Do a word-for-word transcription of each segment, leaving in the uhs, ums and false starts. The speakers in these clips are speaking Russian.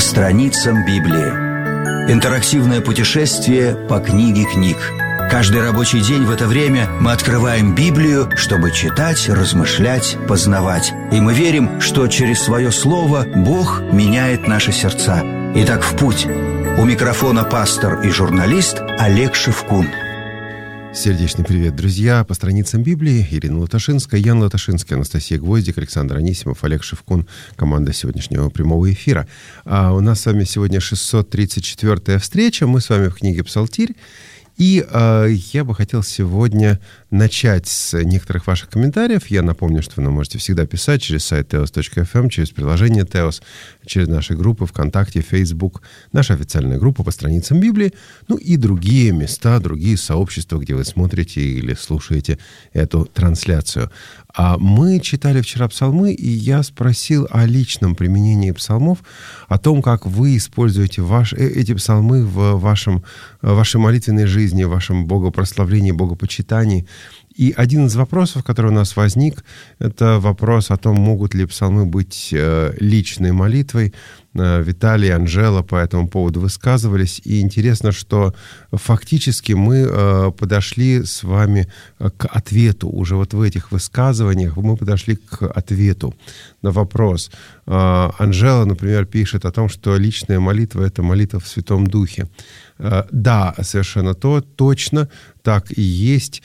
страницам Библии. Интерактивное путешествие по книге книг. Каждый рабочий день в это время мы открываем Библию, чтобы читать, размышлять, познавать. И мы верим, что через свое слово Бог меняет наши сердца. Итак, в путь. У микрофона пастор и журналист Олег Шевкун. Сердечный привет, друзья! По страницам Библии Ирина Латашинская, Ян Латашинский, Анастасия Гвоздик, Александр Анисимов, Олег Шевкун, команда сегодняшнего прямого эфира. А у нас с вами сегодня шестьсот тридцать четвёртая встреча, мы с вами в книге «Псалтирь». И э, я бы хотел сегодня начать с некоторых ваших комментариев. Я напомню, что вы нам можете всегда писать через сайт теос точка эф эм, через приложение Теос, через наши группы ВКонтакте, Facebook, наша официальная группа по страницам Библии, ну и другие места, другие сообщества, где вы смотрите или слушаете эту трансляцию. А мы читали вчера псалмы, и я спросил о личном применении псалмов, о том, как вы используете ваш, эти псалмы в вашем, вашей молитвенной жизни, в вашем богопрославлении, богопочитании. И один из вопросов, который у нас возник, это вопрос о том, могут ли псалмы быть э, личной молитвой. Э, Виталий и Анжела по этому поводу высказывались. И интересно, что фактически мы э, подошли с вами к ответу. Уже вот в этих высказываниях мы подошли к ответу на вопрос. Э, Анжела, например, пишет о том, что личная молитва — это молитва в Святом Духе. Э, да, совершенно то, точно, так и есть.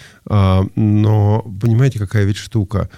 Но понимаете, какая ведь штука?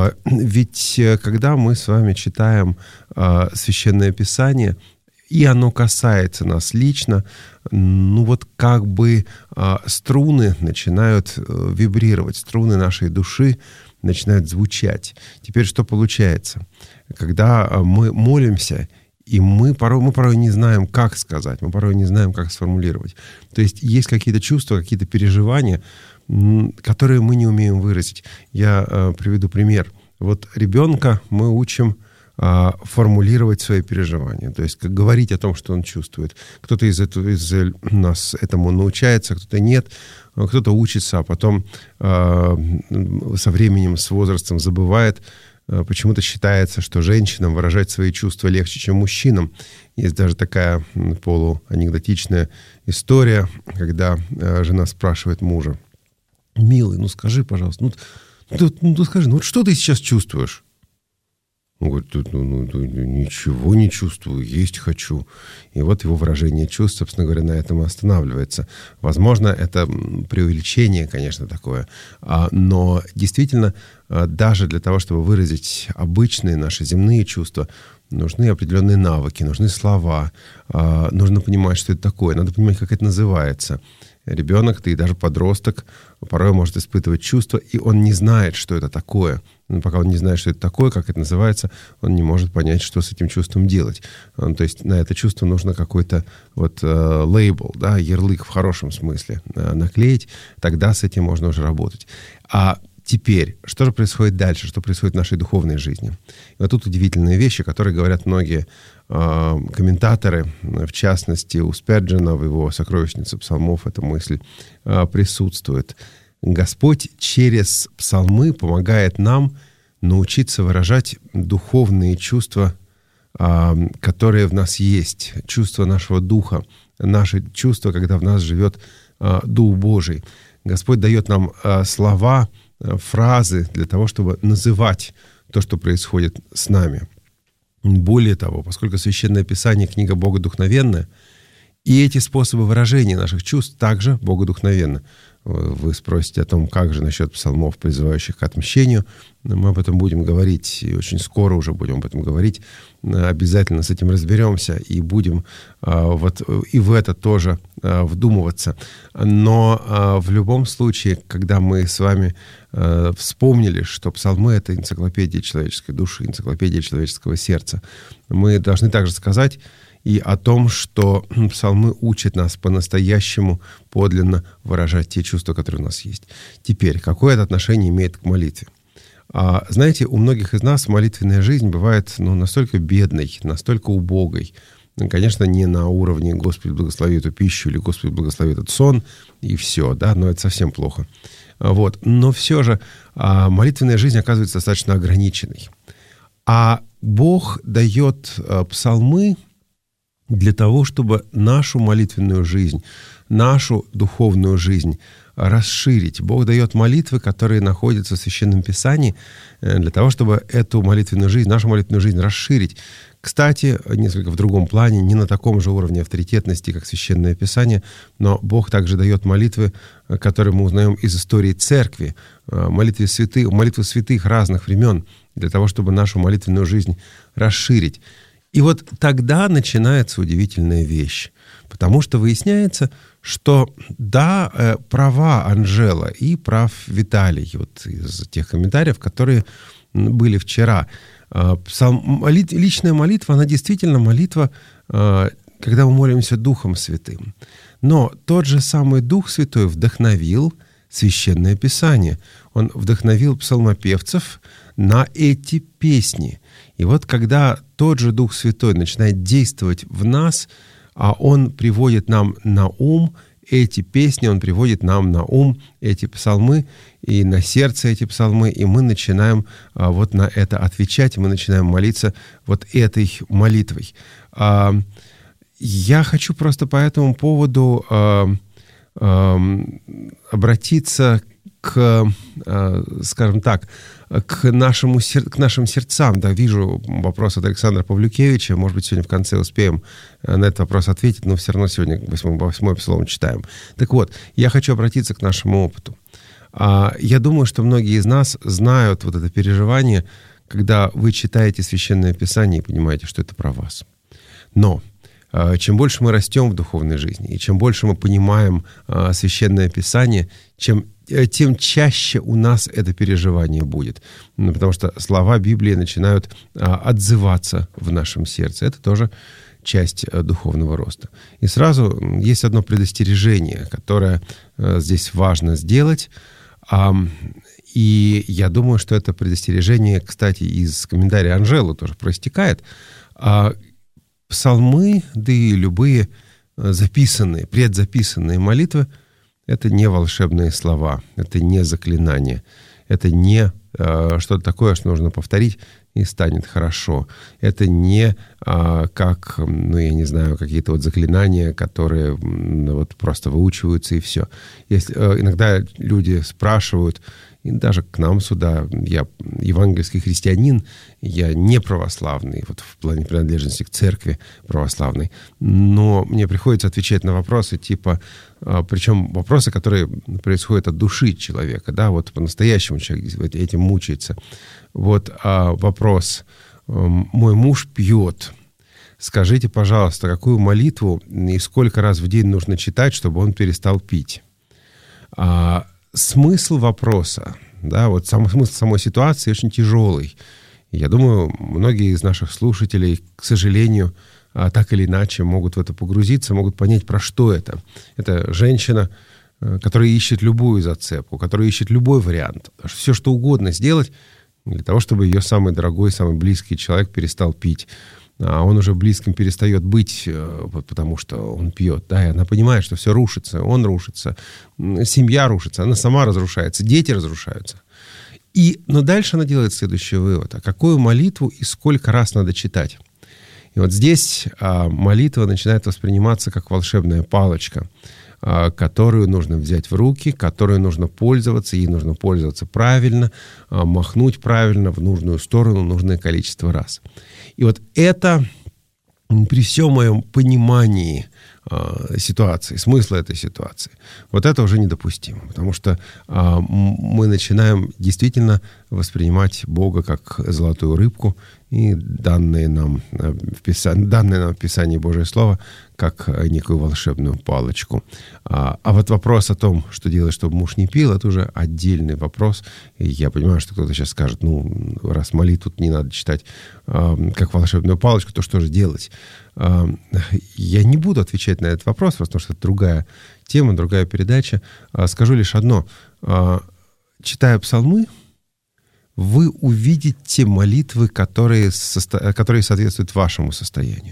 Ведь когда мы с вами читаем Священное Писание, и оно касается нас лично, ну вот как бы струны начинают вибрировать, струны нашей души начинают звучать. Теперь что получается? Когда мы молимся, и мы порой, мы порой не знаем, как сказать, мы порой не знаем, как сформулировать. То есть есть какие-то чувства, какие-то переживания, которые мы не умеем выразить. Я э, приведу пример. Вот ребенка мы учим э, формулировать свои переживания, то есть как говорить о том, что он чувствует. Кто-то из, этого, из нас этому научается, кто-то нет, кто-то учится, а потом э, со временем, с возрастом забывает. Почему-то считается, что женщинам выражать свои чувства легче, чем мужчинам. Есть даже такая полуанекдотичная история, когда жена спрашивает мужа: «Милый, ну скажи, пожалуйста, ну, ну, ну скажи, ну вот что ты сейчас чувствуешь?» Он говорит: ну, ну, ну, ничего не чувствую, есть хочу. И вот его выражение чувств, собственно говоря, на этом и останавливается. Возможно, это преувеличение, конечно, такое. Но действительно, даже для того, чтобы выразить обычные наши земные чувства, нужны определенные навыки, нужны слова. Нужно понимать, что это такое. Надо понимать, как это называется. Ребенок, да и даже подросток порой может испытывать чувства, и он не знает, что это такое. Но пока он не знает, что это такое, как это называется, он не может понять, что с этим чувством делать. То есть на это чувство нужно какой-то вот лейбл, да, ярлык в хорошем смысле наклеить, тогда с этим можно уже работать. А теперь, что же происходит дальше, что происходит в нашей духовной жизни? И вот тут удивительные вещи, которые говорят многие э, комментаторы, в частности, у Спержена в его «Сокровищнице псалмов» эта мысль э, присутствует. Господь через псалмы помогает нам научиться выражать духовные чувства, э, которые в нас есть, чувства нашего духа, наши чувства, когда в нас живет э, Дух Божий. Господь дает нам э, слова, фразы для того, чтобы называть то, что происходит с нами. Более того, поскольку Священное Писание — книга богодухновенная, и эти способы выражения наших чувств также богодухновенны. Вы спросите о том, как же насчет псалмов, призывающих к отмщению. Мы об этом будем говорить, и очень скоро уже будем об этом говорить. Обязательно с этим разберемся и будем вот и в это тоже вдумываться. Но в любом случае, когда мы с вами вспомнили, что псалмы — это энциклопедия человеческой души, энциклопедия человеческого сердца, мы должны также сказать и о том, что псалмы учат нас по-настоящему подлинно выражать те чувства, которые у нас есть. Теперь, какое это отношение имеет к молитве? А, знаете, у многих из нас молитвенная жизнь бывает ну, настолько бедной, настолько убогой. Ну, конечно, не на уровне «Господи, благослови эту пищу» или «Господи, благослови этот сон» и все, да, но это совсем плохо. Вот. Но все же а, молитвенная жизнь оказывается достаточно ограниченной. А Бог дает а, псалмы для того, чтобы нашу молитвенную жизнь, нашу духовную жизнь расширить. Бог дает молитвы, которые находятся в Священном Писании, для того, чтобы эту молитвенную жизнь, нашу молитвенную жизнь расширить. Кстати, несколько в другом плане, не на таком же уровне авторитетности, как Священное Писание, но Бог также дает молитвы, которые мы узнаем из истории Церкви, молитвы святых, молитвы святых разных времен, для того, чтобы нашу молитвенную жизнь расширить. И вот тогда начинается удивительная вещь, потому что выясняется, что да, права Анжела и прав Виталий, вот из тех комментариев, которые были вчера. Молит, личная молитва, она действительно молитва, когда мы молимся Духом Святым. Но тот же самый Дух Святой вдохновил Священное Писание. Он вдохновил псалмопевцев на эти песни. И вот когда тот же Дух Святой начинает действовать в нас, а Он приводит нам на ум эти песни, Он приводит нам на ум эти псалмы и на сердце эти псалмы, и мы начинаем а, вот на это отвечать, мы начинаем молиться вот этой молитвой. А, я хочу просто по этому поводу а, а, обратиться к, а, скажем так, к, нашему, к нашим сердцам. Да, вижу вопрос от Александра Павлюкевича. Может быть, сегодня в конце успеем на этот вопрос ответить, но все равно сегодня восьмой, восьмой псалом читаем. Так вот, я хочу обратиться к нашему опыту. Я думаю, что многие из нас знают вот это переживание, когда вы читаете Священное Писание и понимаете, что это про вас. Но чем больше мы растем в духовной жизни, и чем больше мы понимаем Священное Писание, чем тем чаще у нас это переживание будет. Потому что слова Библии начинают отзываться в нашем сердце. Это тоже часть духовного роста. И сразу есть одно предостережение, которое здесь важно сделать. И я думаю, что это предостережение, кстати, из комментария Анжелы тоже проистекает. Псалмы, да и любые записанные, предзаписанные молитвы — это не волшебные слова, это не заклинание, это не э, что-то такое, что нужно повторить, и станет хорошо. Это не э, как, ну, я не знаю, какие-то вот заклинания, которые ну, вот просто выучиваются, и все. Если, э, иногда люди спрашивают, и даже к нам сюда, я евангельский христианин, я не православный, вот в плане принадлежности к церкви православной, но мне приходится отвечать на вопросы типа, причем вопросы, которые происходят от души человека, да, вот по-настоящему человек этим мучается. Вот а, вопрос, мой муж пьет, скажите, пожалуйста, какую молитву и сколько раз в день нужно читать, чтобы он перестал пить? А, смысл вопроса, да, вот сам смысл самой ситуации очень тяжелый. Я думаю, многие из наших слушателей, к сожалению, так или иначе могут в это погрузиться, могут понять, про что это. Это женщина, которая ищет любую зацепку, которая ищет любой вариант, все что угодно сделать для того, чтобы ее самый дорогой, самый близкий человек перестал пить. А он уже близким перестает быть, вот, потому что он пьет. Да, и она понимает, что все рушится, он рушится, семья рушится, она сама разрушается, дети разрушаются. И, но дальше она делает следующий вывод. А какую молитву и сколько раз надо читать? И вот здесь а, молитва начинает восприниматься как волшебная палочка, а, которую нужно взять в руки, которой нужно пользоваться, ей нужно пользоваться правильно, а, махнуть правильно в нужную сторону нужное количество раз. И вот это при всем моем понимании э, ситуации, смысла этой ситуации, вот это уже недопустимо, потому что э, мы начинаем действительно воспринимать Бога как золотую рыбку и данные нам в Писании, данное нам в Писании Божие Слово как некую волшебную палочку. А, а вот вопрос о том, что делать, чтобы муж не пил, это уже отдельный вопрос. И я понимаю, что кто-то сейчас скажет, ну, раз молитву не надо читать а, как волшебную палочку, то что же делать? А, я не буду отвечать на этот вопрос, потому что это другая тема, другая передача. А, скажу лишь одно. А, читая псалмы, вы увидите молитвы, которые, состо... которые соответствуют вашему состоянию.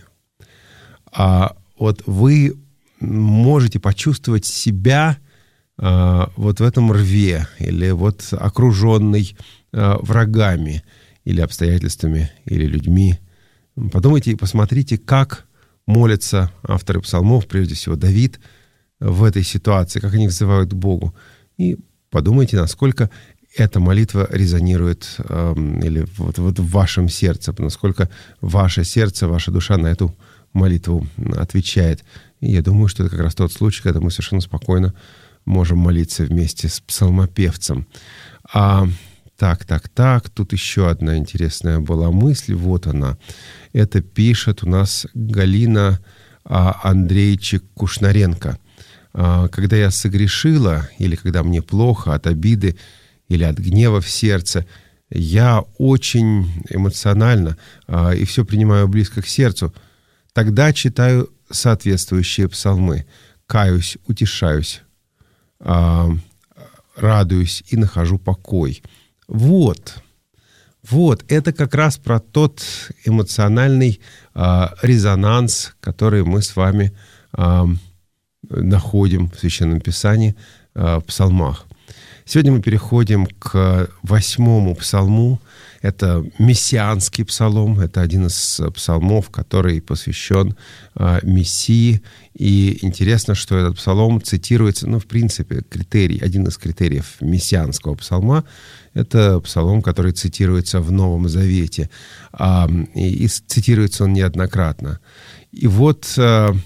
А вот вы можете почувствовать себя а, вот в этом рве, или вот окруженный а, врагами, или обстоятельствами, или людьми. Подумайте и посмотрите, как молятся авторы псалмов, прежде всего Давид, в этой ситуации, как они взывают к Богу. И подумайте, насколько эта молитва резонирует э, или вот, вот в вашем сердце, насколько ваше сердце, ваша душа на эту молитву отвечает. И я думаю, что это как раз тот случай, когда мы совершенно спокойно можем молиться вместе с псалмопевцем. А, так, так, так, тут еще одна интересная была мысль, вот она. Это пишет у нас Галина а, Андрейчик-Кушнаренко. А, когда я согрешила, или когда мне плохо от обиды, или от гнева в сердце, я очень эмоционально а, и все принимаю близко к сердцу, тогда читаю соответствующие псалмы. Каюсь, утешаюсь, а, радуюсь и нахожу покой. Вот, вот, это как раз про тот эмоциональный а, резонанс, который мы с вами а, находим в Священном Писании, а, в псалмах. Сегодня мы переходим к восьмому псалму. Это мессианский псалом. Это один из псалмов, который посвящен а, Мессии. И интересно, что этот псалом цитируется, ну, в принципе, критерий, один из критериев мессианского псалма — это псалом, который цитируется в Новом Завете. А, и, и цитируется он неоднократно. И вот... А,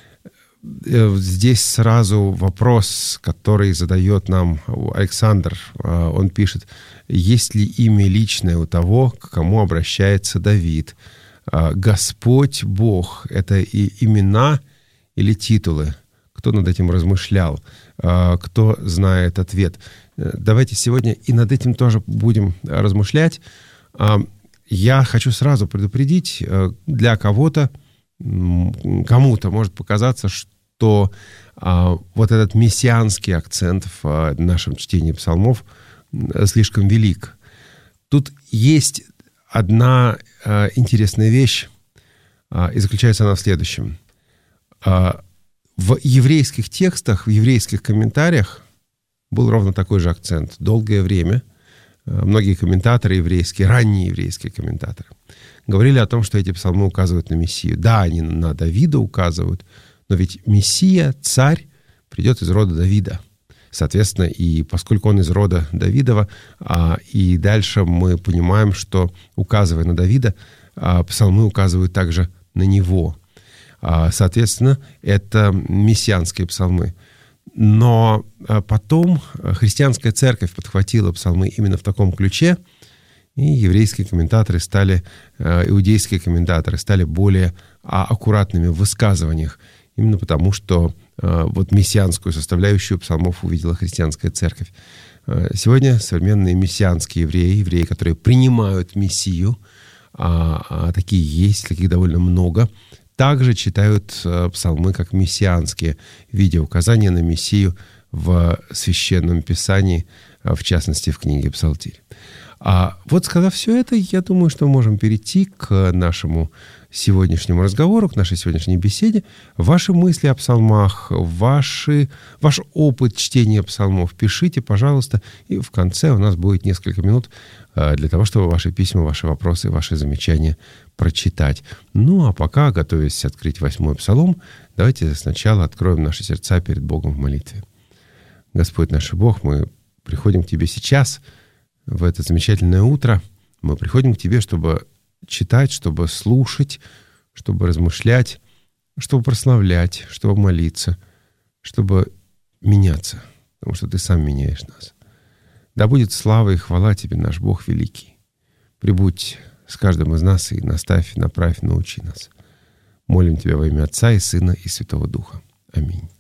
здесь сразу вопрос, который задает нам Александр. Он пишет: есть ли имя личное у того, к кому обращается Давид? Господь Бог — это и имена или титулы? Кто над этим размышлял? Кто знает ответ? Давайте сегодня и над этим тоже будем размышлять. Я хочу сразу предупредить, для кого-то, кому-то может показаться, что а, вот этот мессианский акцент в а, нашем чтении псалмов а, слишком велик. Тут есть одна а, интересная вещь, а, и заключается она в следующем. А, в еврейских текстах, в еврейских комментариях был ровно такой же акцент. Долгое время а, многие комментаторы еврейские, ранние еврейские комментаторы, говорили о том, что эти псалмы указывают на Мессию. Да, они на Давида указывают, но ведь Мессия, царь, придет из рода Давида. Соответственно, и поскольку он из рода Давидова, а, и дальше мы понимаем, что, указывая на Давида, а, псалмы указывают также на него. А, соответственно, это мессианские псалмы. Но а, потом христианская церковь подхватила псалмы именно в таком ключе, и еврейские комментаторы стали, иудейские комментаторы стали более аккуратными в высказываниях, именно потому, что вот мессианскую составляющую псалмов увидела христианская церковь. Сегодня современные мессианские евреи, евреи, которые принимают Мессию, а такие есть, таких довольно много, также читают псалмы как мессианские, видя указания на Мессию в Священном Писании, в частности, в книге Псалтирь. А вот, сказав все это, я думаю, что мы можем перейти к нашему сегодняшнему разговору, к нашей сегодняшней беседе. Ваши мысли о псалмах, ваши, ваш опыт чтения псалмов пишите, пожалуйста. И в конце у нас будет несколько минут для того, чтобы ваши письма, ваши вопросы, ваши замечания прочитать. Ну, а пока, готовясь открыть восьмой псалом, давайте сначала откроем наши сердца перед Богом в молитве. Господь наш Бог, мы приходим к Тебе сейчас, в это замечательное утро. Мы приходим к Тебе, чтобы читать, чтобы слушать, чтобы размышлять, чтобы прославлять, чтобы молиться, чтобы меняться, потому что Ты сам меняешь нас. Да будет слава и хвала Тебе, наш Бог великий. Прибудь с каждым из нас и наставь, направь, научи нас. Молим Тебя во имя Отца и Сына и Святого Духа. Аминь.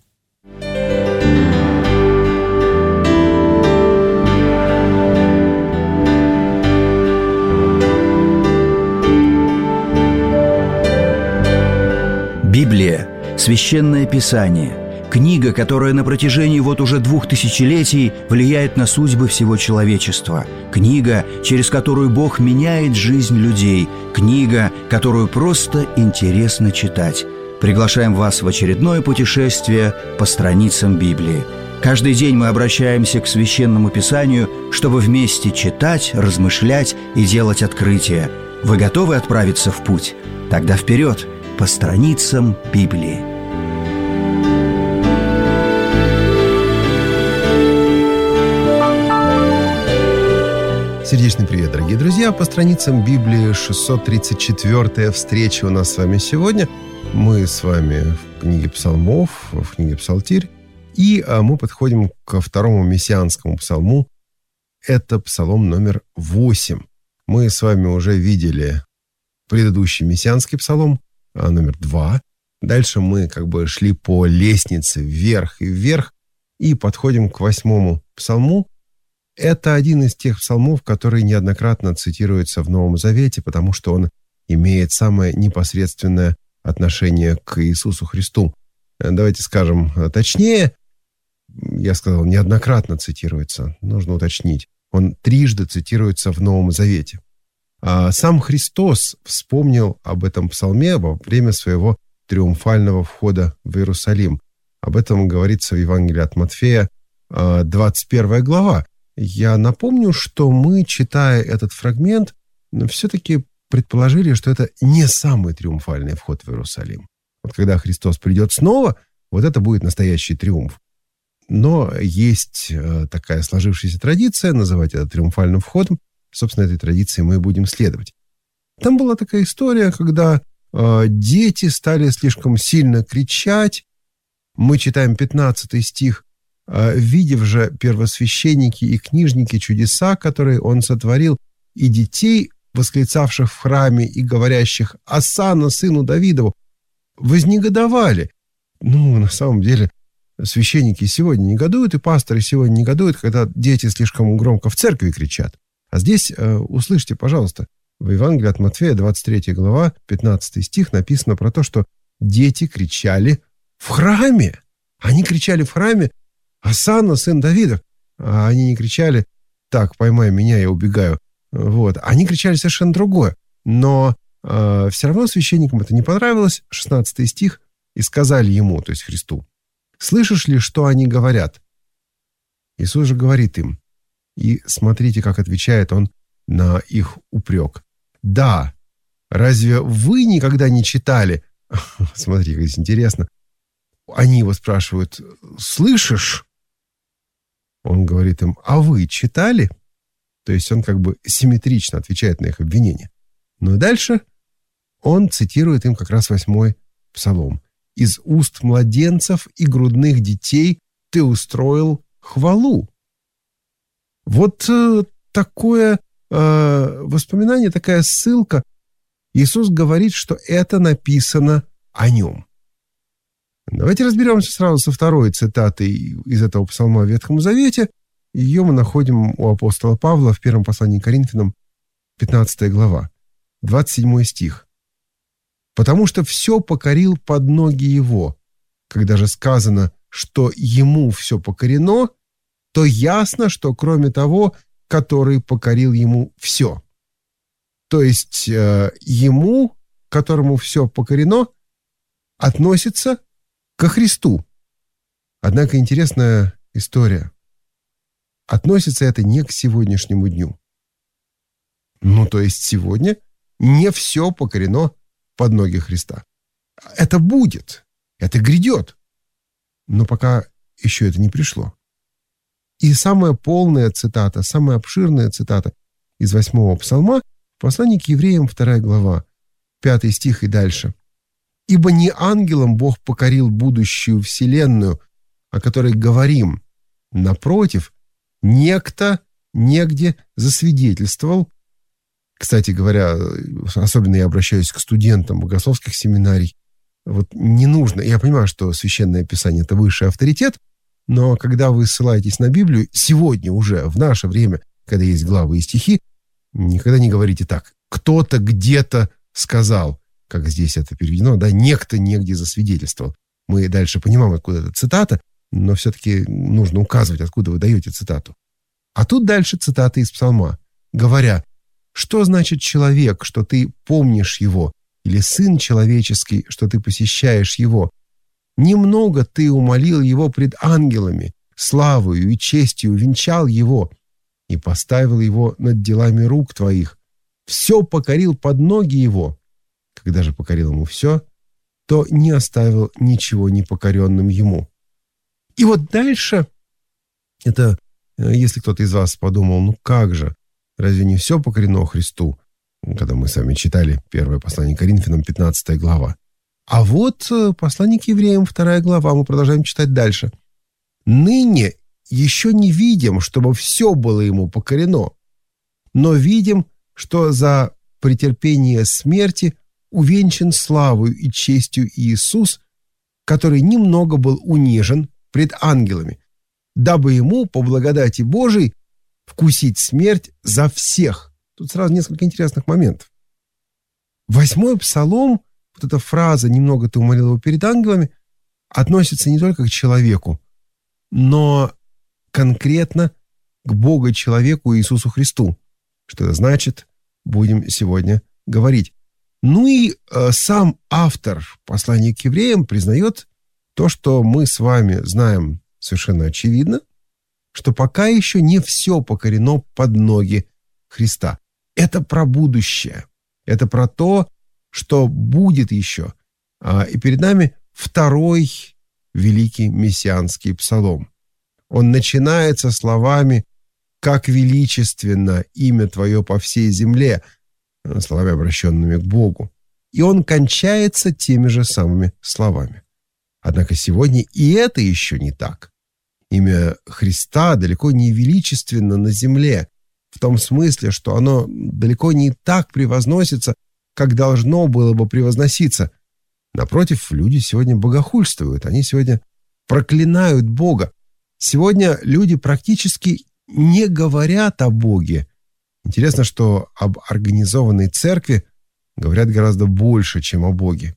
Библия – Священное Писание, книга, которая на протяжении вот уже двух тысячелетий влияет на судьбы всего человечества, книга, через которую Бог меняет жизнь людей, книга, которую просто интересно читать. Приглашаем вас в очередное путешествие по страницам Библии. Каждый день мы обращаемся к Священному Писанию, чтобы вместе читать, размышлять и делать открытия. Вы готовы отправиться в путь? Тогда вперед! по страницам Библии. Сердечный привет, дорогие друзья! По страницам Библии шестьсот тридцать четвёртая встреча у нас с вами сегодня. Мы с вами в книге Псалмов, в книге Псалтирь, и мы подходим ко второму мессианскому псалму. Это псалом номер восемь. Мы с вами уже видели предыдущий мессианский псалом, номер два. Дальше мы как бы шли по лестнице вверх и вверх, и подходим к восьмому псалму. Это один из тех псалмов, который неоднократно цитируется в Новом Завете, потому что он имеет самое непосредственное отношение к Иисусу Христу. Давайте скажем точнее. Я сказал, неоднократно цитируется. Нужно уточнить. Он трижды цитируется в Новом Завете. А сам Христос вспомнил об этом псалме во время своего триумфального входа в Иерусалим. Об этом говорится в Евангелии от Матфея, двадцать первая глава. Я напомню, что мы, читая этот фрагмент, все-таки предположили, что это не самый триумфальный вход в Иерусалим. Вот когда Христос придет снова, вот это будет настоящий триумф. Но есть такая сложившаяся традиция называть это триумфальным входом. Собственно, этой традиции мы и будем следовать. Там была такая история, когда э, дети стали слишком сильно кричать. Мы читаем пятнадцатый стих. «Видев же первосвященники и книжники чудеса, которые он сотворил, и детей, восклицавших в храме и говорящих «Осанна сыну Давидову», вознегодовали». Ну, на самом деле, священники сегодня негодуют, и пасторы сегодня негодуют, когда дети слишком громко в церкви кричат. А здесь, э, услышьте, пожалуйста, в Евангелии от Матфея, двадцать третья глава, пятнадцатый стих, написано про то, что дети кричали в храме. Они кричали в храме «Осанна, сын Давидов». А они не кричали «Так, поймай меня, я убегаю». Вот. Они кричали совершенно другое. Но э, все равно священникам это не понравилось. шестнадцатый стих. «И сказали ему», то есть Христу, «Слышишь ли, что они говорят?» Иисус же говорит им. И смотрите, как отвечает он на их упрек. «Да, разве вы никогда не читали?» Смотри, как здесь интересно. Они его спрашивают: «Слышишь?» Он говорит им: «А вы читали?» То есть он как бы симметрично отвечает на их обвинения. Ну и дальше он цитирует им как раз восьмой псалом. «Из уст младенцев и грудных детей ты устроил хвалу». Вот э, такое э, воспоминание, такая ссылка. Иисус говорит, что это написано о нем. Давайте разберемся сразу со второй цитатой из этого псалма в Ветхом Завете. Ее мы находим у апостола Павла в первом послании к Коринфянам, пятнадцатая глава, двадцать седьмой стих. «Потому что все покорил под ноги его. Когда же сказано, что ему все покорено, то ясно, что кроме того, который покорил ему все». То есть э, ему, которому все покорено, относится ко Христу. Однако интересная история. Относится это не к сегодняшнему дню. Ну, то есть сегодня не все покорено под ноги Христа. Это будет, это грядет. Но пока еще это не пришло. И самая полная цитата, самая обширная цитата из восьмого псалма в послании к евреям, вторая глава, пятый стих и дальше. «Ибо не ангелам Бог покорил будущую вселенную, о которой говорим. Напротив, некто негде засвидетельствовал». Кстати говоря, особенно я обращаюсь к студентам богословских семинарий. Вот не нужно, я понимаю, что Священное Писание – это высший авторитет, но когда вы ссылаетесь на Библию, сегодня уже, в наше время, когда есть главы и стихи, никогда не говорите так: «кто-то где-то сказал», как здесь это переведено, да, «некто негде засвидетельствовал». Мы дальше понимаем, откуда эта цитата, но все-таки нужно указывать, откуда вы даете цитату. А тут дальше цитата из Псалма, говоря: «Что значит человек, что ты помнишь его, или сын человеческий, что ты посещаешь его? Немного ты умолил его пред ангелами, славою и честью венчал его и поставил его над делами рук твоих. Все покорил под ноги его. Когда же покорил ему все, то не оставил ничего непокоренным ему. И вот дальше, это если кто-то из вас подумал, ну как же, разве не все покорено Христу, когда мы с вами читали первое послание к Коринфянам, пятнадцатая глава. А вот послание к евреям, вторая глава, мы продолжаем читать дальше. «Ныне еще не видим, чтобы все было ему покорено, но видим, что за претерпение смерти увенчан славою и честью Иисус, который немного был унижен пред ангелами, дабы ему, по благодати Божией, вкусить смерть за всех». Тут сразу несколько интересных моментов. Восьмой псалом, вот эта фраза «немного ты уморил его перед ангелами», относится не только к человеку, но конкретно к Богу-человеку Иисусу Христу. Что это значит, будем сегодня говорить. Ну и э, сам автор послания к евреям признает то, что мы с вами знаем совершенно очевидно, что пока еще не все покорено под ноги Христа. Это про будущее. Это про то, что будет еще. А, и перед нами второй великий мессианский псалом. Он начинается словами «Как величественно имя Твое по всей земле», словами, обращенными к Богу. И он кончается теми же самыми словами. Однако сегодня и это еще не так. Имя Христа далеко не величественно на земле, в том смысле, что оно далеко не так превозносится, как должно было бы превозноситься. Напротив, люди сегодня богохульствуют, они сегодня проклинают Бога. Сегодня люди практически не говорят о Боге. Интересно, что об организованной церкви говорят гораздо больше, чем о Боге.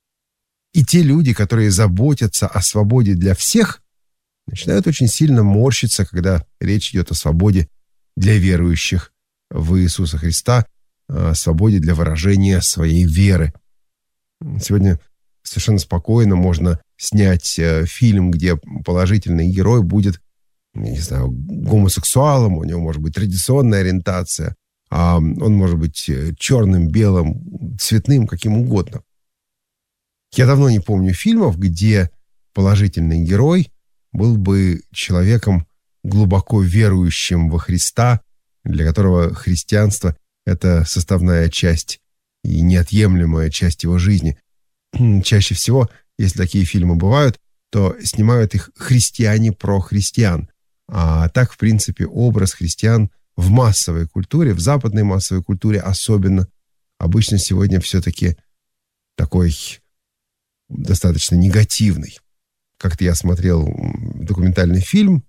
И те люди, которые заботятся о свободе для всех, начинают очень сильно морщиться, когда речь идет о свободе для верующих в Иисуса Христа, о свободе для выражения своей веры. Сегодня совершенно спокойно можно снять фильм, где положительный герой будет, не знаю, гомосексуалом, у него может быть традиционная ориентация, а он может быть черным, белым, цветным, каким угодно. Я давно не помню фильмов, где положительный герой был бы человеком, глубоко верующим во Христа, для которого христианство — это составная часть и неотъемлемая часть его жизни. Чаще всего, если такие фильмы бывают, то снимают их христиане про христиан. А так, в принципе, образ христиан в массовой культуре, в западной массовой культуре особенно, обычно сегодня все-таки такой достаточно негативный. Как-то я смотрел документальный фильм,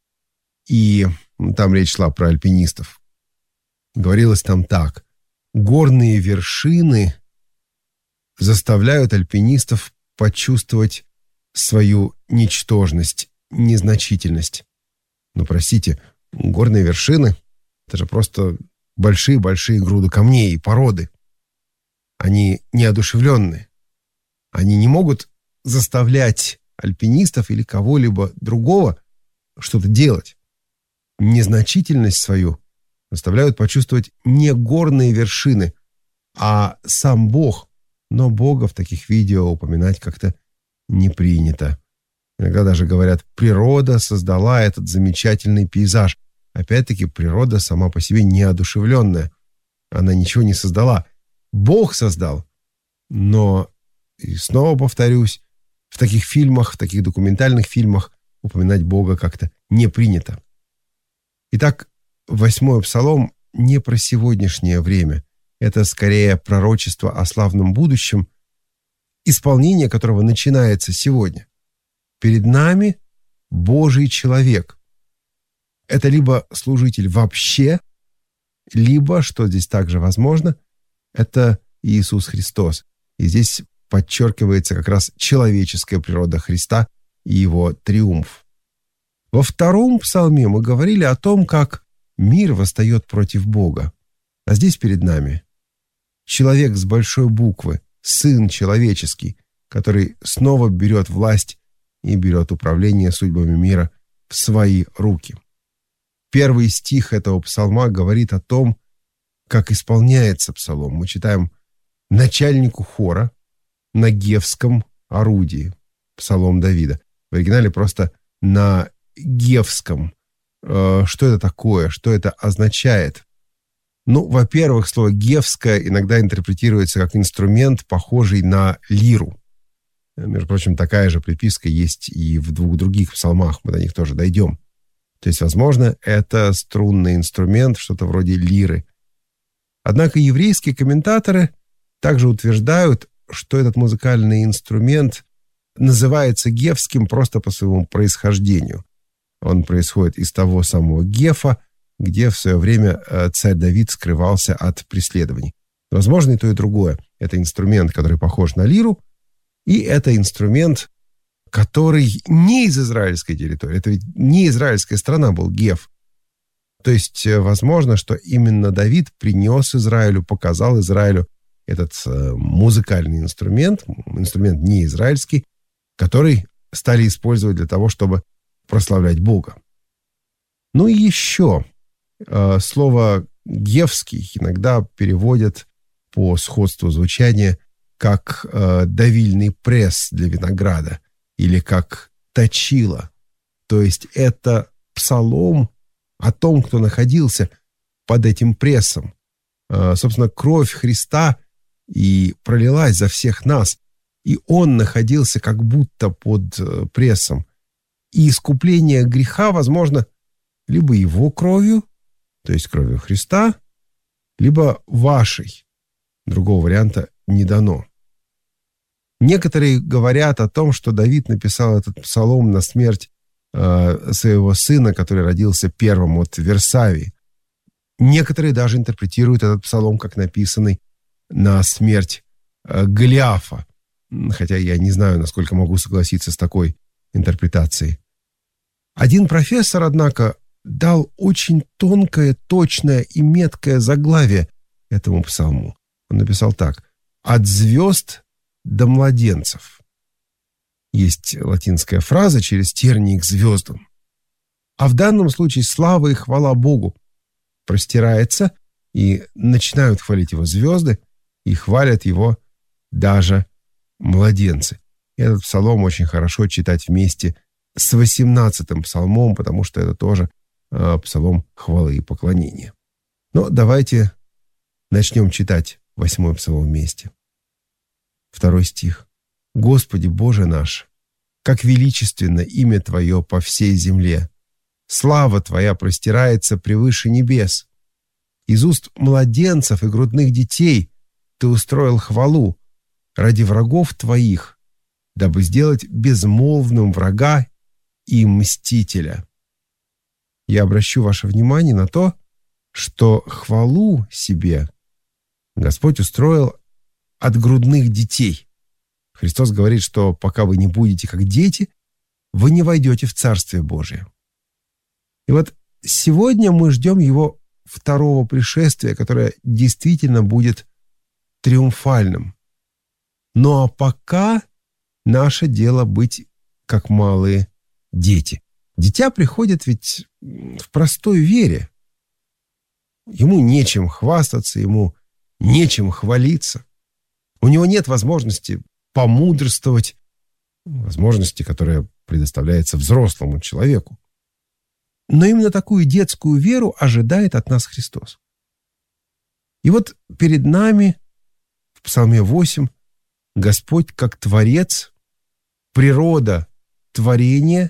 и там речь шла про альпинистов. Говорилось там так: горные вершины заставляют альпинистов почувствовать свою ничтожность, незначительность. Но, простите, горные вершины — это же просто большие-большие груды камней и породы. Они неодушевленные. Они не могут заставлять альпинистов или кого-либо другого что-то делать. Незначительность свою заставляют почувствовать не горные вершины, а сам Бог. Но Бога в таких видео упоминать как-то не принято. Иногда даже говорят, природа создала этот замечательный пейзаж. Опять-таки, природа сама по себе неодушевленная. Она ничего не создала. Бог создал. Но, и снова повторюсь, в таких фильмах, в таких документальных фильмах упоминать Бога как-то не принято. Итак, восьмой псалом не про сегодняшнее время. Это скорее пророчество о славном будущем, исполнение которого начинается сегодня. Перед нами Божий человек. Это либо служитель вообще, либо, что здесь также возможно, это Иисус Христос. И здесь подчеркивается как раз человеческая природа Христа и его триумф. Во втором псалме мы говорили о том, как мир восстает против Бога. А здесь перед нами человек с большой буквы, Сын человеческий, который снова берет власть и берет управление судьбами мира в свои руки. Первый стих этого псалма говорит о том, как исполняется псалом. Мы читаем: начальнику хора, на гевском орудии. Псалом Давида. В оригинале просто на гевском. Что это такое? Что это означает? Ну, во-первых, слово «гевское» иногда интерпретируется как инструмент, похожий на лиру. Между прочим, такая же приписка есть и в двух других псалмах. Мы до них тоже дойдем. То есть, возможно, это струнный инструмент, что-то вроде лиры. Однако еврейские комментаторы также утверждают, что этот музыкальный инструмент называется гевским просто по своему происхождению. Он происходит из того самого Гефа, где в свое время царь Давид скрывался от преследований. Возможно, и то, и другое. Это инструмент, который похож на лиру, и это инструмент, который не из израильской территории. Это ведь не израильская страна был Геф. То есть, возможно, что именно Давид принес Израилю, показал Израилю этот музыкальный инструмент, инструмент не израильский, который стали использовать для того, чтобы прославлять Бога. Ну и еще э, слово «гевский» иногда переводят по сходству звучания как э, давильный пресс для винограда или как точило. То есть это псалом о том, кто находился под этим прессом. Э, собственно, кровь Христа и пролилась за всех нас, и Он находился как будто под э, прессом. И искупление греха возможно либо Его кровью, то есть кровью Христа, либо вашей. Другого варианта не дано. Некоторые говорят о том, что Давид написал этот псалом на смерть э, своего сына, который родился первым от Версавии. Некоторые даже интерпретируют этот псалом как написанный на смерть э, Голиафа, хотя я не знаю, насколько могу согласиться с такой интерпретацией. Один профессор, однако, дал очень тонкое, точное и меткое заглавие этому псалму. Он написал так: «От звезд до младенцев». Есть латинская фраза «через тернии к звездам». А в данном случае слава и хвала Богу простирается, и начинают хвалить Его звезды, и хвалят Его даже младенцы. И этот псалом очень хорошо читать вместе с восемнадцатым псалмом, потому что это тоже э, псалом хвалы и поклонения. Но давайте начнем читать восьмой псалом вместе. Второй стих. «Господи Боже наш, как величественно имя Твое по всей земле! Слава Твоя простирается превыше небес! Из уст младенцев и грудных детей Ты устроил хвалу ради врагов Твоих, дабы сделать безмолвным врага и мстителя». Я обращу ваше внимание на то, что хвалу себе Господь устроил от грудных детей. Христос говорит, что пока вы не будете как дети, вы не войдете в Царствие Божие. И вот сегодня мы ждем Его второго пришествия, которое действительно будет триумфальным. Ну а пока наше дело быть как малые дети. Дитя приходит ведь в простой вере. Ему нечем хвастаться, ему нечем хвалиться. У него нет возможности помудрствовать, возможности, которая предоставляется взрослому человеку. Но именно такую детскую веру ожидает от нас Христос. И вот перед нами в Псалме восемь Господь как Творец, природа творения,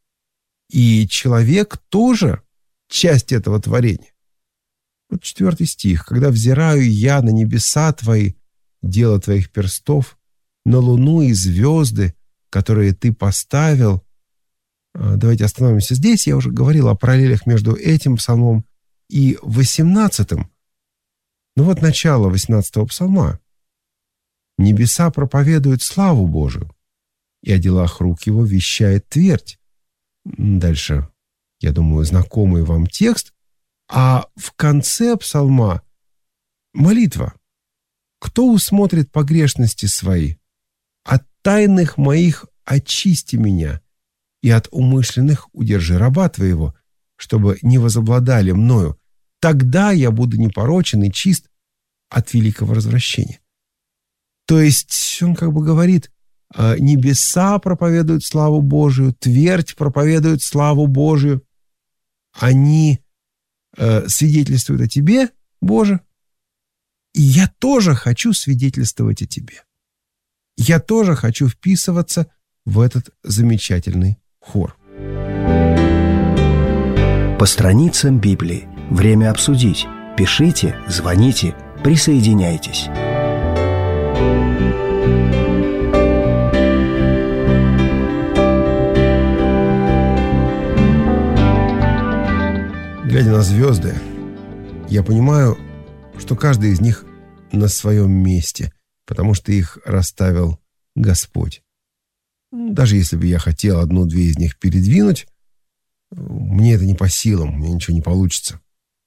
и человек тоже часть этого творения. Вот четвертый стих. «Когда взираю я на небеса Твои, дело Твоих перстов, на луну и звезды, которые Ты поставил». Давайте остановимся здесь. Я уже говорил о параллелях между этим псалмом и восемнадцатым. Ну вот начало восемнадцатого псалма. «Небеса проповедуют славу Божию, и о делах рук Его вещает твердь». Дальше, я думаю, знакомый вам текст. А в конце псалма молитва. «Кто усмотрит погрешности свои? От тайных моих очисти меня, и от умышленных удержи раба Твоего, чтобы не возобладали мною. Тогда я буду непорочен и чист от великого развращения». То есть он как бы говорит, небеса проповедуют славу Божию, твердь проповедует славу Божию. Они э, свидетельствуют о тебе, Боже, и я тоже хочу свидетельствовать о тебе. Я тоже хочу вписываться в этот замечательный хор. По страницам Библии. Время обсудить. Пишите, звоните, присоединяйтесь. Глядя на звезды, я понимаю, что каждый из них на своем месте, потому что их расставил Господь. Даже если бы я хотел одну-две из них передвинуть, мне это не по силам, у меня ничего не получится.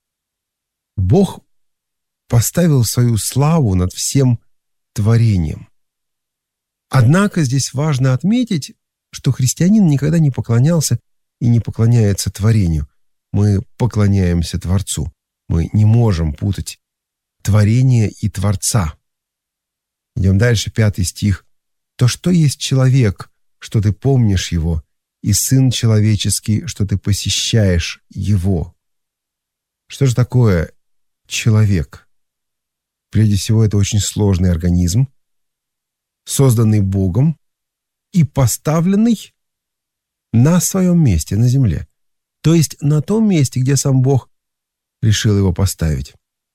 Бог поставил свою славу над всем творением. Однако здесь важно отметить, что христианин никогда не поклонялся и не поклоняется творению. Мы поклоняемся Творцу. Мы не можем путать творение и Творца. Идем дальше, пятый стих. «То что есть человек, что ты помнишь его, и сын человеческий, что ты посещаешь его». Что же такое человек? Прежде всего, это очень сложный организм, созданный Богом и поставленный на своем месте, на земле. То есть на том месте, где сам Бог решил его поставить.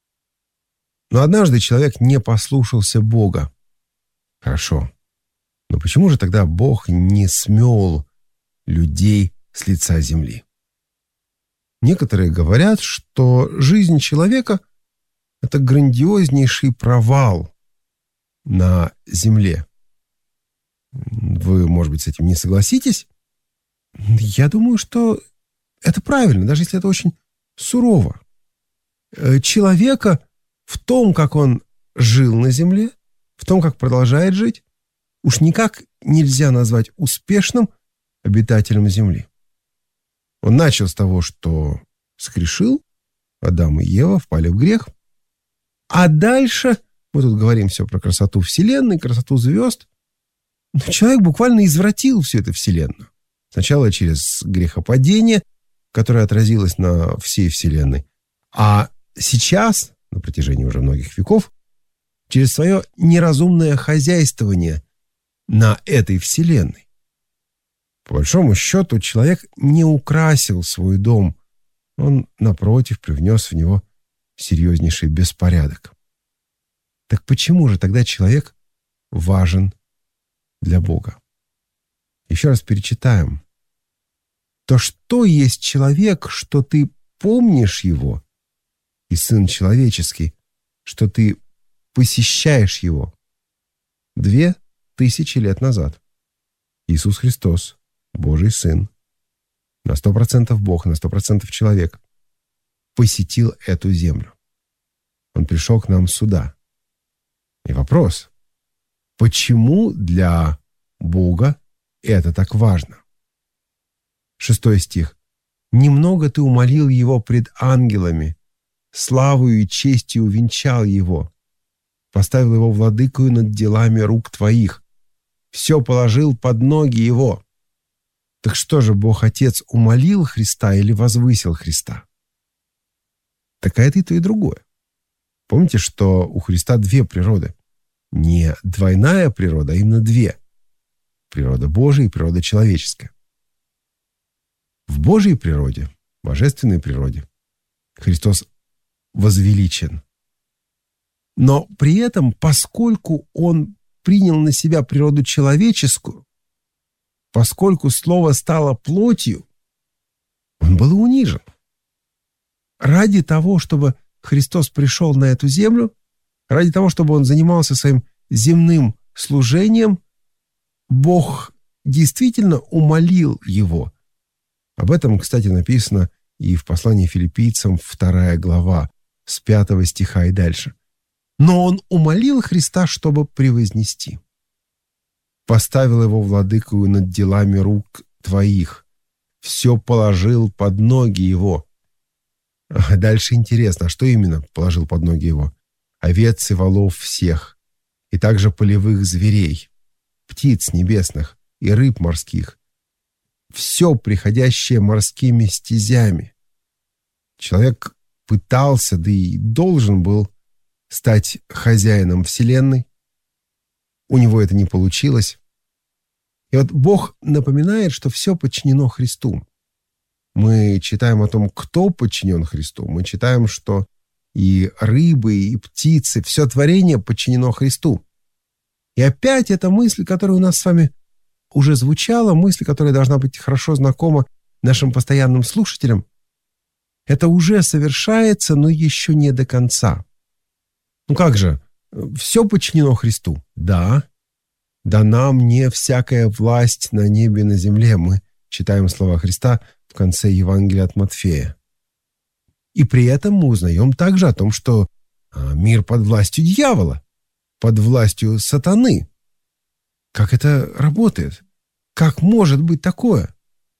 Но однажды человек не послушался Бога. Хорошо. Но почему же тогда Бог не смел людей с лица земли? Некоторые говорят, что жизнь человека — это грандиознейший провал на земле. Вы, может быть, с этим не согласитесь? Я думаю, что это правильно, даже если это очень сурово. Человека в том, как он жил на земле, в том, как продолжает жить, уж никак нельзя назвать успешным обитателем земли. Он начал с того, что согрешил, Адам и Ева впали в грех, а дальше, мы тут говорим все про красоту Вселенной, красоту звезд, но человек буквально извратил всю эту Вселенную. Сначала через грехопадение, которое отразилось на всей Вселенной, а сейчас, на протяжении уже многих веков, через свое неразумное хозяйствование на этой Вселенной. По большому счету, человек не украсил свой дом, он, напротив, привнес в него серьезнейший беспорядок. Так почему же тогда человек важен для Бога? Еще раз перечитаем. «То что есть человек, что ты помнишь его, и сын человеческий, что ты посещаешь его?» Две тысячи лет назад Иисус Христос, Божий Сын, на сто процентов Бог, на сто процентов человек, посетил эту землю. Он пришел к нам сюда. И вопрос, почему для Бога это так важно? Шестой стих. «Немного ты умолил его пред ангелами, славою и честью увенчал его, поставил его владыкою над делами рук твоих, все положил под ноги его». Так что же, Бог Отец умолил Христа или возвысил Христа? Так это и то, и другое. Помните, что у Христа две природы. Не двойная природа, а именно две. Природа Божия и природа человеческая. В Божьей природе, божественной природе, Христос возвеличен. Но при этом, поскольку Он принял на себя природу человеческую, поскольку Слово стало плотью, Он был унижен. Ради того, чтобы Христос пришел на эту землю, ради того, чтобы Он занимался своим земным служением, Бог действительно умолил Его. Об этом, кстати, написано и в послании филиппийцам, вторая глава, с пятого стиха и дальше. Но Он умолил Христа, чтобы превознести. «Поставил его владыкою над делами рук твоих, все положил под ноги его». Дальше интересно, а что именно положил под ноги его? «Овец и волов всех, и также полевых зверей, птиц небесных и рыб морских, все приходящее морскими стезями. Человек пытался, да и должен был стать хозяином Вселенной. У него это не получилось. И вот Бог напоминает, что все подчинено Христу. Мы читаем о том, кто подчинен Христу. Мы читаем, что и рыбы, и птицы, все творение подчинено Христу. И опять эта мысль, которая у нас с вами уже звучала, мысль, которая должна быть хорошо знакома нашим постоянным слушателям, это уже совершается, но еще не до конца. Ну как же, все подчинено Христу? Да. Дана мне всякая власть на небе и на земле. Мы читаем слова Христа в конце Евангелия от Матфея. И при этом мы узнаем также о том, что мир под властью дьявола, под властью сатаны. Как это работает? Как может быть такое?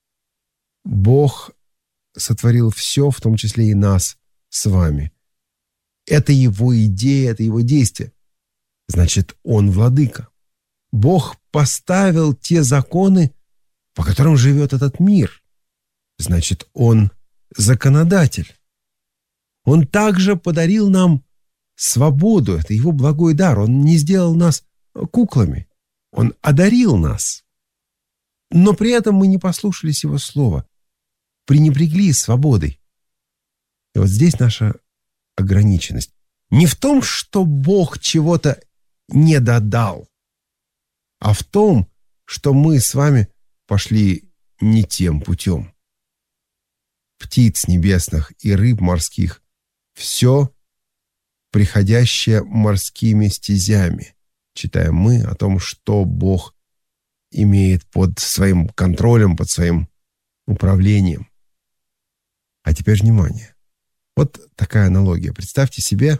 Бог сотворил все, в том числе и нас с вами. Это его идея, это его действие. Значит, он владыка. Бог поставил те законы, по которым живет этот мир. Значит, он законодатель. Он также подарил нам свободу. Это его благой дар. Он не сделал нас куклами. Он одарил нас. Но при этом мы не послушались его слова, пренебрегли свободой. И вот здесь наша ограниченность. Не в том, что Бог чего-то не додал, а в том, что мы с вами пошли не тем путем. Птиц небесных и рыб морских — все приходящее морскими стезями. Читаем мы о том, что Бог имеет под своим контролем, под своим управлением. А теперь внимание. Вот такая аналогия. Представьте себе,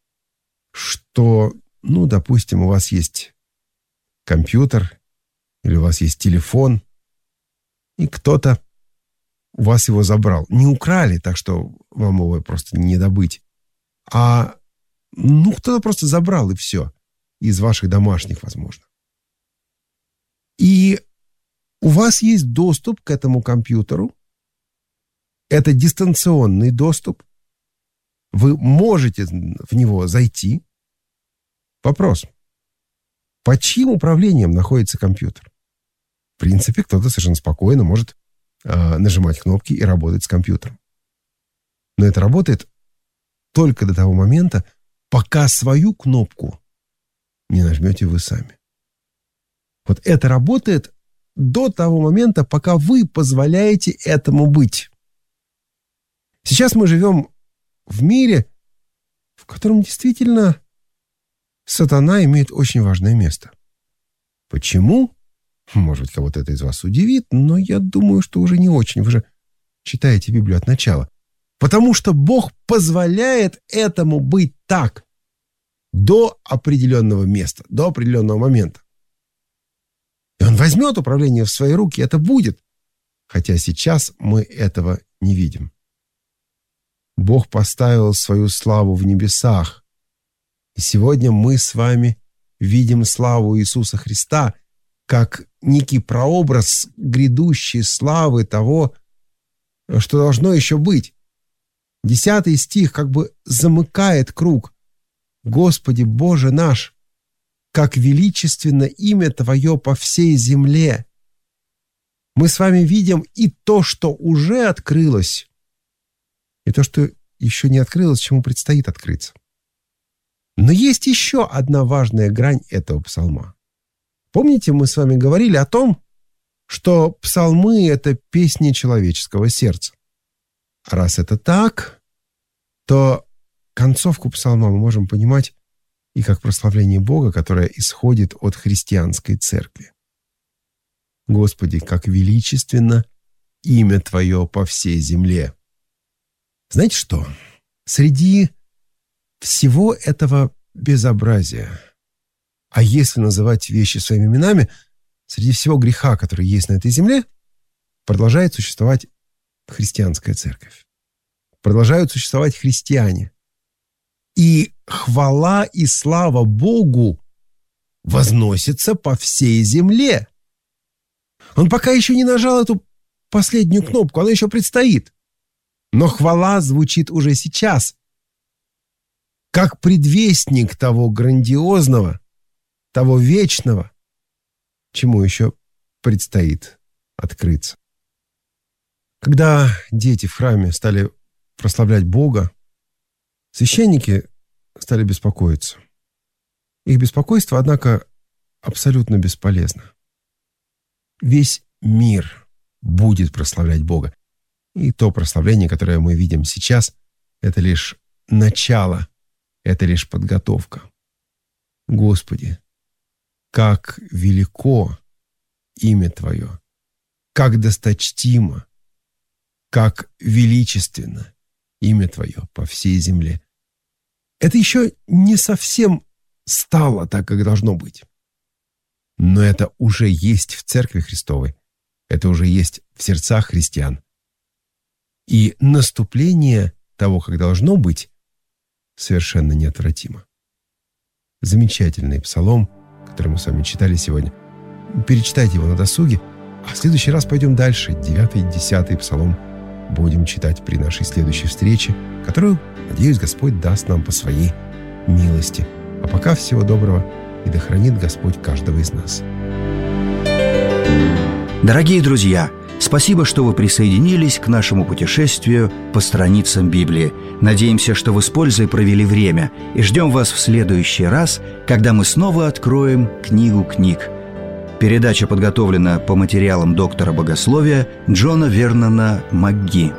что, ну, допустим, у вас есть компьютер или у вас есть телефон, и кто-то у вас его забрал. Не украли, так что вам его просто не добыть. А, ну, кто-то просто забрал, и все. Из ваших домашних, возможно. И у вас есть доступ к этому компьютеру. Это дистанционный доступ. Вы можете в него зайти. Вопрос. Под чьим управлением находится компьютер? В принципе, кто-то совершенно спокойно может э, нажимать кнопки и работать с компьютером. Но это работает только до того момента, пока свою кнопку не нажмете вы сами. Вот это работает до того момента, пока вы позволяете этому быть. Сейчас мы живем в мире, в котором действительно сатана имеет очень важное место. Почему? Может быть, кого-то это из вас удивит, но я думаю, что уже не очень. Вы же читаете Библию от начала. Потому что Бог позволяет этому быть так до определенного места, до определенного момента. И Он возьмет управление в свои руки, это будет. Хотя сейчас мы этого не видим. Бог поставил свою славу в небесах. И сегодня мы с вами видим славу Иисуса Христа как некий прообраз грядущей славы того, что должно еще быть. Десятый стих как бы замыкает круг. «Господи Боже наш, как величественно имя Твое по всей земле». Мы с вами видим и то, что уже открылось, и то, что еще не открылось, чему предстоит открыться. Но есть еще одна важная грань этого псалма. Помните, мы с вами говорили о том, что псалмы — это песни человеческого сердца. А раз это так, то концовку псалма мы можем понимать и как прославление Бога, которое исходит от христианской церкви. «Господи, как величественно имя Твое по всей земле». Знаете что? Среди всего этого безобразия, а если называть вещи своими именами, среди всего греха, который есть на этой земле, продолжает существовать христианская церковь. Продолжают существовать христиане. И хвала и слава Богу возносится по всей земле. Он пока еще не нажал эту последнюю кнопку, она еще предстоит. Но хвала звучит уже сейчас, как предвестник того грандиозного, того вечного, чему еще предстоит открыться. Когда дети в храме стали прославлять Бога, священники стали беспокоиться. Их беспокойство, однако, абсолютно бесполезно. Весь мир будет прославлять Бога. И то прославление, которое мы видим сейчас, это лишь начало, это лишь подготовка. Господи, как велико имя Твое, как досточтимо, как величественно имя Твое по всей земле. Это еще не совсем стало так, как должно быть. Но это уже есть в Церкви Христовой. Это уже есть в сердцах христиан. И наступление того, как должно быть, совершенно неотвратимо. Замечательный псалом, который мы с вами читали сегодня. Перечитайте его на досуге, а в следующий раз пойдем дальше. Девятый, десятый псалом будем читать при нашей следующей встрече, которую, надеюсь, Господь даст нам по своей милости. А пока всего доброго, и да хранит Господь каждого из нас. Дорогие друзья, спасибо, что вы присоединились к нашему путешествию по страницам Библии. Надеемся, что вы с пользой провели время, и ждем вас в следующий раз, когда мы снова откроем книгу книг. Передача подготовлена по материалам доктора богословия Джона Вернона МакГи.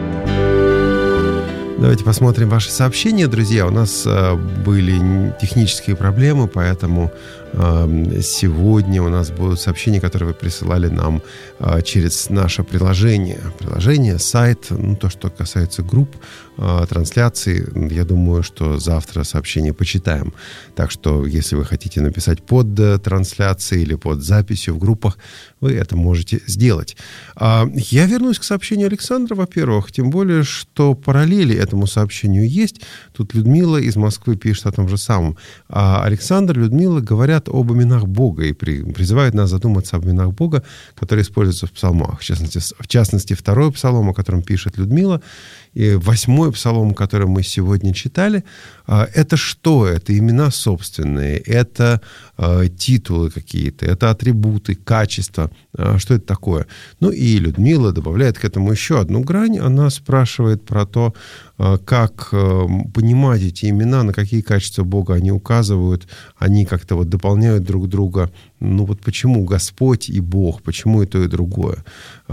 Давайте посмотрим ваши сообщения, друзья. У нас э, были технические проблемы, поэтому э, сегодня у нас будут сообщения, которые вы присылали нам э, через наше приложение. Приложение, сайт, ну, то, что касается групп, э, трансляций, я думаю, что завтра сообщение почитаем. Так что, если вы хотите написать под э, трансляцией или под записью в группах, вы это можете сделать. Э, я вернусь к сообщению Александра, во-первых, тем более, что параллели этому сообщению есть. Тут Людмила из Москвы пишет о том же самом. А Александр, Людмила говорят об именах Бога и при, призывают нас задуматься об именах Бога, которые используются в псалмах. В частности, в частности, второй псалом, о котором пишет Людмила, и восьмой псалом, который мы сегодня читали, это что? Это имена собственные, это титулы какие-то, это атрибуты, качества. Что это такое? Ну и Людмила добавляет к этому еще одну грань. Она спрашивает про то, как понимать эти имена, на какие качества Бога они указывают, они как-то вот дополняют друг друга. Ну вот почему Господь и Бог, почему и то, и другое?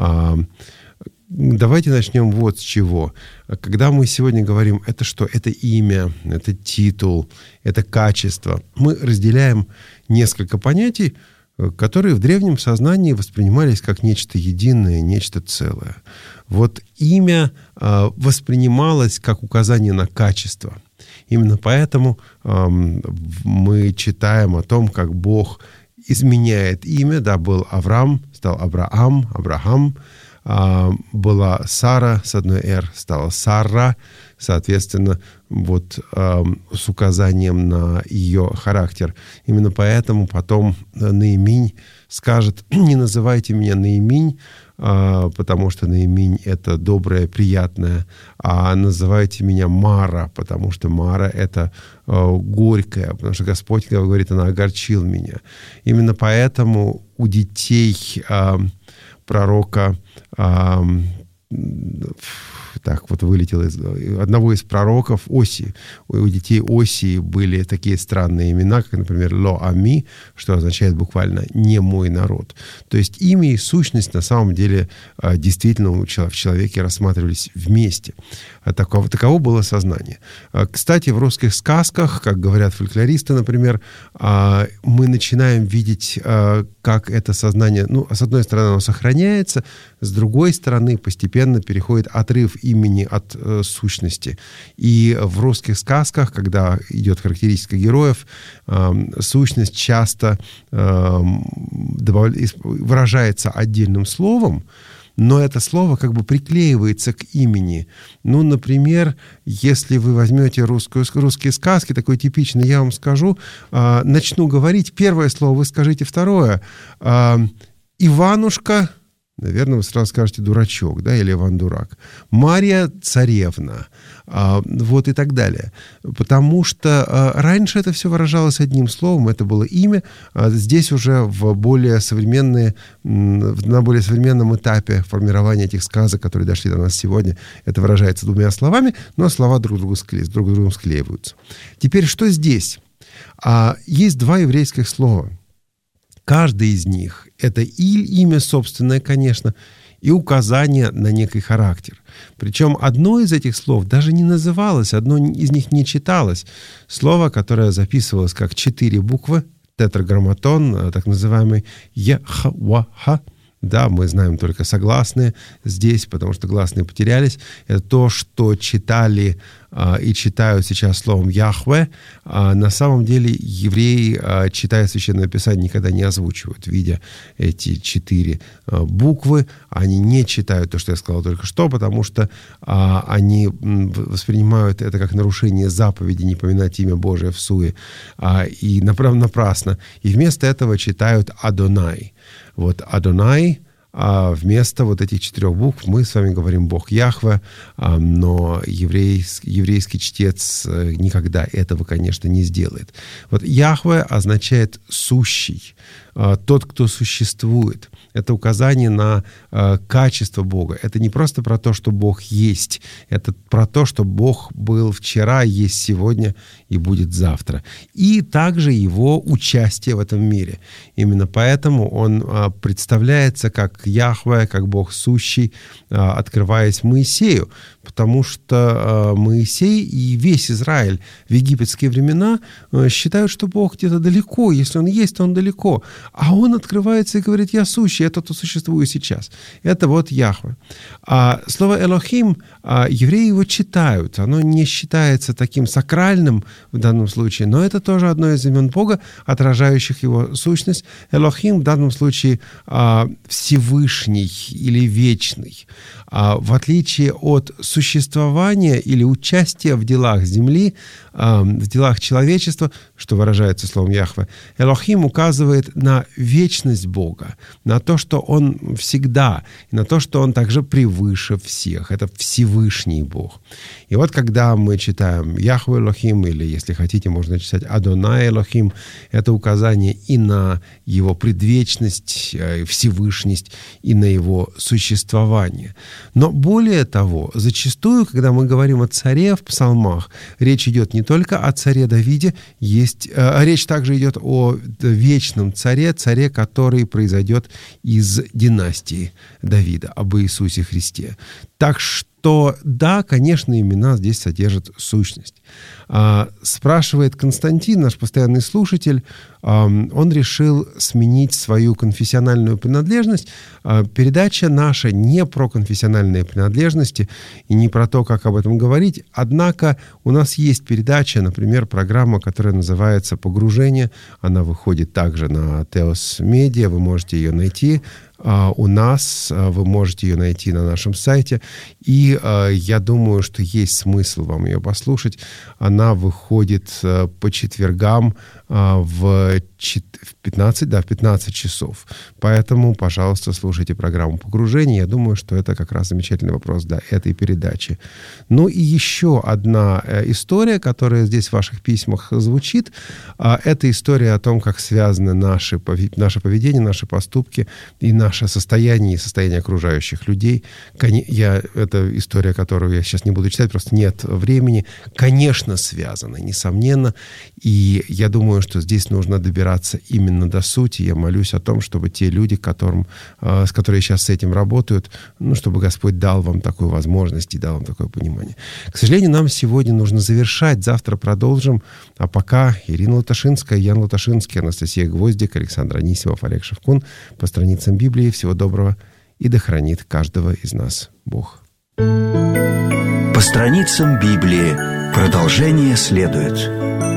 Давайте начнем вот с чего. Когда мы сегодня говорим, это что? Это имя, это титул, это качество. Мы разделяем несколько понятий, которые в древнем сознании воспринимались как нечто единое, нечто целое. Вот имя э, воспринималось как указание на качество. Именно поэтому э, мы читаем о том, как Бог изменяет имя. Да, был Авраам, стал Абраам, Абрахам. Э, была Сара, с одной «р» стала Сара. Соответственно, вот э, с указанием на ее характер. Именно поэтому потом Наиминь скажет: не называйте меня Наиминь, э, потому что Наиминь — это доброе, приятное, а называйте меня Мара, потому что Мара — это э, горькое, потому что Господь говорит, она огорчил меня. Именно поэтому у детей э, пророка э, так вот вылетело из одного из пророков Осии. У детей Осии были такие странные имена, как, например, Ло-Ами, что означает буквально «не мой народ». То есть имя и сущность на самом деле действительно в человеке рассматривались вместе. Таково, таково было сознание. Кстати, в русских сказках, как говорят фольклористы, например, мы начинаем видеть, как это сознание, ну, с одной стороны, оно сохраняется, с другой стороны, постепенно переходит отрыв имени от э, сущности. И в русских сказках, когда идет характеристика героев, э, сущность часто э, добав... выражается отдельным словом, но это слово как бы приклеивается к имени. Ну, например, если вы возьмете русскую, русские сказки, такой типичный, я вам скажу, э, начну говорить, первое слово, вы скажите второе. Э, Иванушка, наверное, вы сразу скажете дурачок, да, или Иван дурак. Марья царевна, а, вот и так далее. Потому что а, раньше это все выражалось одним словом, это было имя. А здесь уже в более современные, на более современном этапе формирования этих сказок, которые дошли до нас сегодня, это выражается двумя словами, но слова друг другу скле... друг с другом склеиваются. Теперь что здесь? А, есть два еврейских слова. Каждый из них — это и имя собственное, конечно, и указание на некий характер. Причем одно из этих слов даже не называлось, одно из них не читалось. Слово, которое записывалось как четыре буквы, тетраграмматон, так называемый «я-ха-ва-ха». Да, мы знаем только согласные здесь, потому что гласные потерялись. Это то, что читали а, и читают сейчас словом «Яхве». А на самом деле евреи, а, читая Священное Писание, никогда не озвучивают, видя эти четыре а, буквы. Они не читают то, что я сказал только что, потому что а, они воспринимают это как нарушение заповеди «не поминать имя Божие в суе», а, и направ- напрасно. И вместо этого читают «Адонай». Вот Адонай, а вместо вот этих четырех букв мы с вами говорим Бог Яхве, а, но еврейский, еврейский чтец никогда этого, конечно, не сделает. Вот Яхве означает «сущий», а, «тот, кто существует». Это указание на э, качество Бога. Это не просто про то, что Бог есть. Это про то, что Бог был вчера, есть сегодня и будет завтра. И также его участие в этом мире. Именно поэтому он э, представляется как Яхве, как Бог сущий, э, открываясь Моисею. Потому что э, Моисей и весь Израиль в египетские времена э, считают, что Бог где-то далеко. Если он есть, то он далеко. А он открывается и говорит: «Я сущий, это то существую сейчас». Это вот Яхве. А слово «Элохим», а, евреи его читают. Оно не считается таким сакральным в данном случае, но это тоже одно из имен Бога, отражающих его сущность. Элохим в данном случае а, Всевышний или Вечный. А, в отличие от существования или участия в делах земли, а, в делах человечества, что выражается словом Яхве, Элохим указывает на вечность Бога, на то, что Он всегда, и на то, что Он также превыше всех. Это Всевышний Бог. И вот когда мы читаем Яхве Элохим, или, если хотите, можно читать Адонай Элохим, это указание и на Его предвечность, Всевышность, и на Его существование. Но более того, зачастую, когда мы говорим о царе в псалмах, речь идет не только о царе Давиде, есть, э, речь также идет о вечном царе, царе, который произойдет из династии Давида, об Иисусе Христе. Так что, да, конечно, имена здесь содержат сущность. А, спрашивает Константин, наш постоянный слушатель, а, он решил сменить свою конфессиональную принадлежность. А, передача наша не про конфессиональные принадлежности и не про то, как об этом говорить. Однако у нас есть передача, например, программа, которая называется «Погружение». Она выходит также на Теос Медиа, вы можете ее найти. Uh, у нас, uh, вы можете ее найти на нашем сайте, и uh, я думаю, что есть смысл вам ее послушать. Она выходит uh, по четвергам uh, в, в пятнадцать, да, в пятнадцать часов. Поэтому, пожалуйста, слушайте программу «Погружение». Я думаю, что это как раз замечательный вопрос для этой передачи. Ну и еще одна uh, история, которая здесь в ваших письмах звучит. Uh, это история о том, как связаны наши, наше поведение, наши поступки и наши наше состояние и состояние окружающих людей. Я, это история, которую я сейчас не буду читать, просто нет времени. Конечно, связано, несомненно. И я думаю, что здесь нужно добираться именно до сути. Я молюсь о том, чтобы те люди, которым, с которыми сейчас с этим работают, ну, чтобы Господь дал вам такую возможность и дал вам такое понимание. К сожалению, нам сегодня нужно завершать. Завтра продолжим. А пока Ирина Латашинская, Ян Латашинский, Анастасия Гвоздик, Александр Анисимов, Олег Шевкун по страницам Библии. Всего доброго, и да хранит каждого из нас Бог. По страницам Библии продолжение следует.